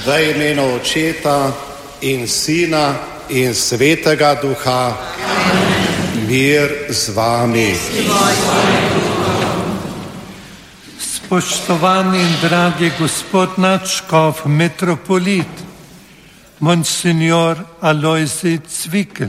V imenu Očeta in Sina in Svetega Duha. Mir z vami. Spoštovani in dragi gospod nadškof, metropolit, Monsignor Alojzij Cvikl,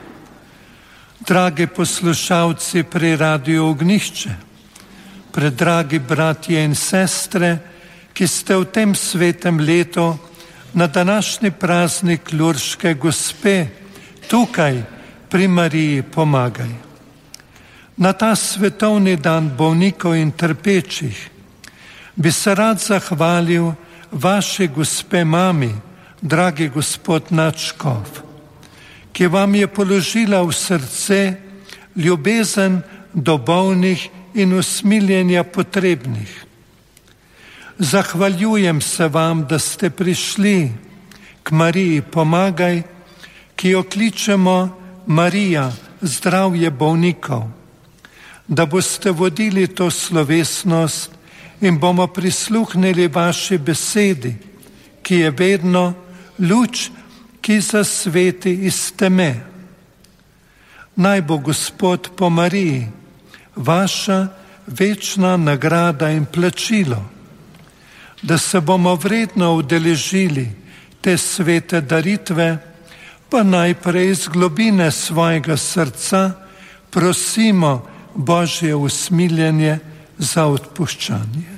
dragi poslušalci pri Radiu Ognjišče, predragi bratje in sestre, ki ste v tem svetem letu na današnji praznik Lurške gospe tukaj pri Mariji Pomagaj. Na ta svetovni dan bolnikov in trpečih bi se rad zahvalil vaši gospe mami, dragi gospod nadškof, ki vam je položila v srce ljubezen do bolnih in usmiljenja potrebnih. Zahvaljujem se vam, da ste prišli k Mariji Pomagaj, ki jo kličemo Marija, zdravje bolnikov, da boste vodili to slovesnost in bomo prisluhnili vaši besedi, ki je vedno luč, ki zasveti iz teme. Naj bo Gospod po Mariji vaša večna nagrada in plačilo, da se bomo vredno udeležili te svete daritve, pa najprej iz globine svojega srca prosimo Božje usmiljenje za odpuščanje.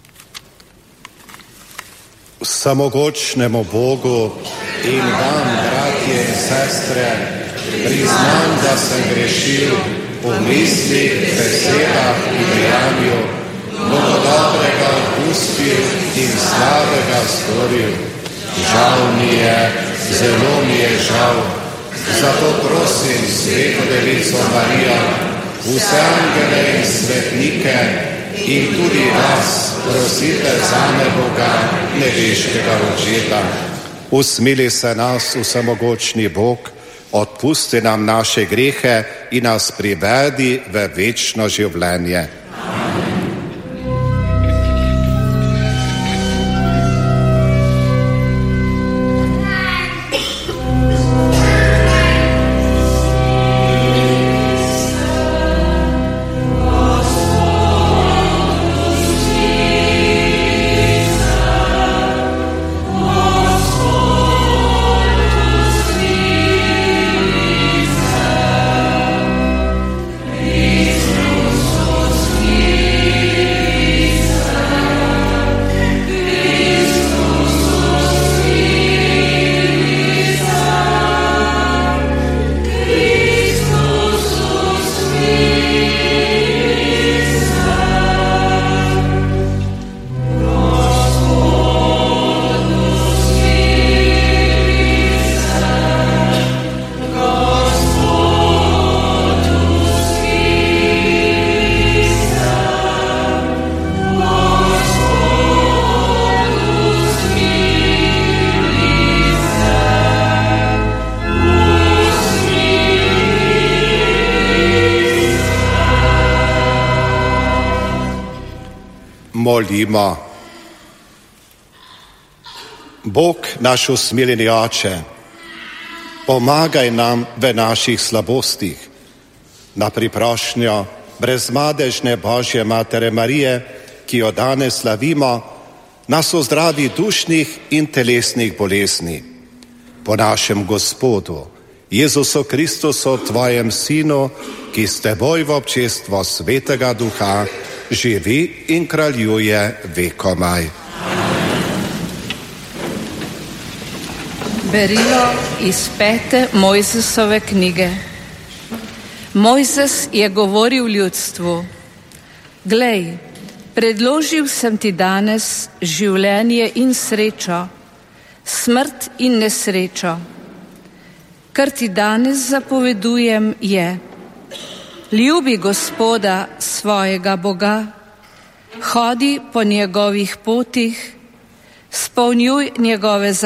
Vsemogočnemu Bogu in vam, bratje in sestre, priznam, da sem grešil v mislih, besedah in dejanju, mnogo dobrega opustil in slabega storil. Žal mi je, zelo mi je žal. Zato prosim Sveto Devico Marijo, vse angele in svetnike in tudi vas, prosite zame Boga, nebeškega Očeta. Usmili se nas, vsemogočni Bog, odpusti nam naše grehe in nas privedi v večno življenje. Molimo. Bog, naš usmiljeni Oče, pomagaj nam v naših slabostih. Na priprošnjo brezmadežne Božje Matere Marije, ki jo danes slavimo, nas ozdravi dušnih in telesnih bolezni. Po našem Gospodu, Jezusu Kristusu, Tvojem Sinu, ki s Teboj v občestvo Svetega Duha živi in kraljuje vekomaj. Berilo iz 5. Mojzesove knjige. Mojzes je govoril ljudstvu: Glej, predložil sem ti danes življenje in srečo, smrt in nesrečo. Kar ti danes zapovedujem je: ljubi Gospoda svojega Boga, hodi po njegovih potih, spolnjuj njegove